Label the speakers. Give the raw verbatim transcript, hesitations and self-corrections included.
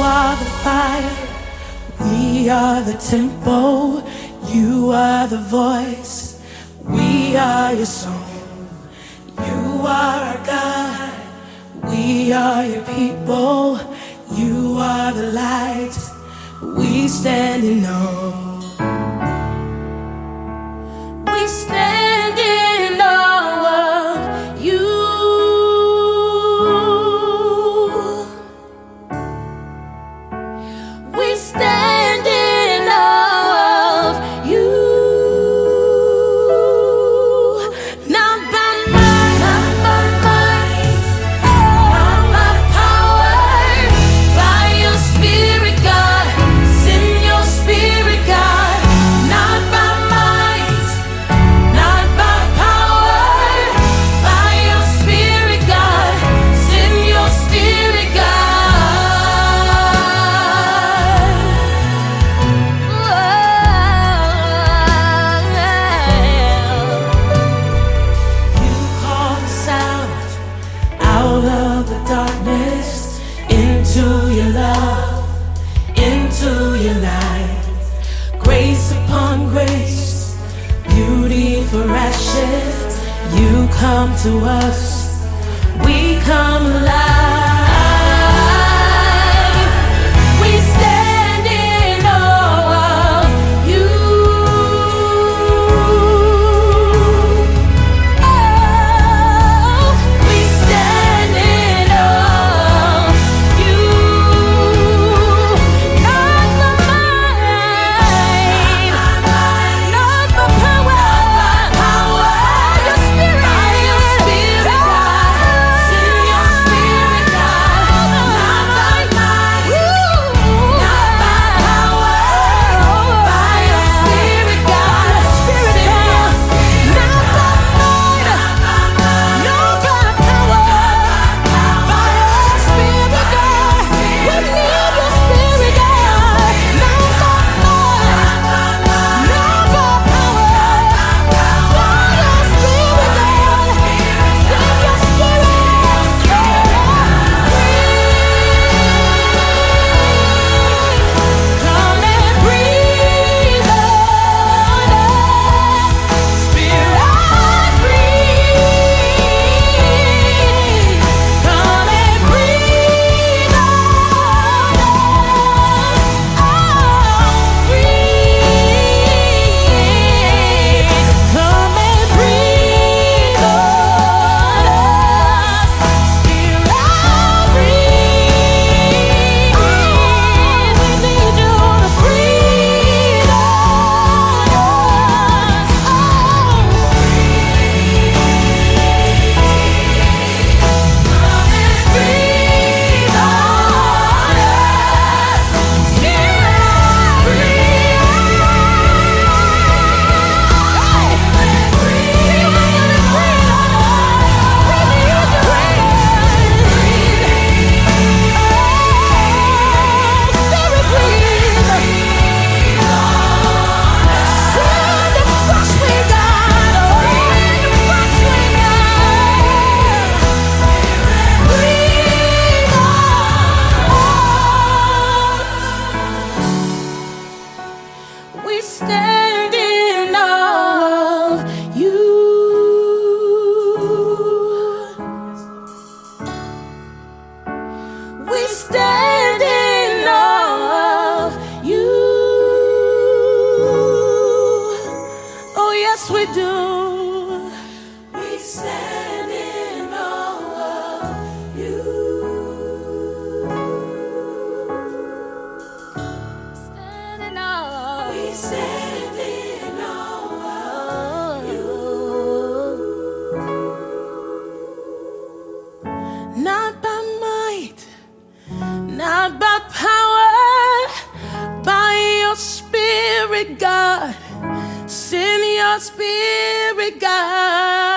Speaker 1: are the fire, we are the tempo. You are the voice, we are your song. You are our God, we are your people. You are the light, we stand in awe. We stand in awe of you. We stand in awe of you. Not by might, not by might, not by power, by your Spirit, God. Send your Spirit, God. Not by might, not by power, by your Spirit, God. Send your Spirit, God. You call us out, out of the darkness, into your love, into your light. Grace upon grace, beauty for ashes. You come to us, we come alive. We stand in awe of you. Oh, we stand in awe of you. Not by might, not by power, by your Spirit, God. Send your Spirit, God. Not by might, not by power, by your Spirit, God. Send your Spirit, not by might, not by power, by your Spirit, God. We need your Spirit, God. Not by might, not by power, by your Spirit, God. Send your Spirit. Come and breathe on us, Spirit, breathe. Come and breathe on us, oh, breathe. Come and breathe on us, Spirit, breathe. We need you to breathe on us, oh, breathe. Come and breathe on us, Spirit, breathe. We stand in awe of you. We stand in awe of you. Oh, yes, we do. We stand in awe of you. Stand in awe. We stand in awe of you. Not by might, not by power, by your Spirit, God. Send your Spirit, God.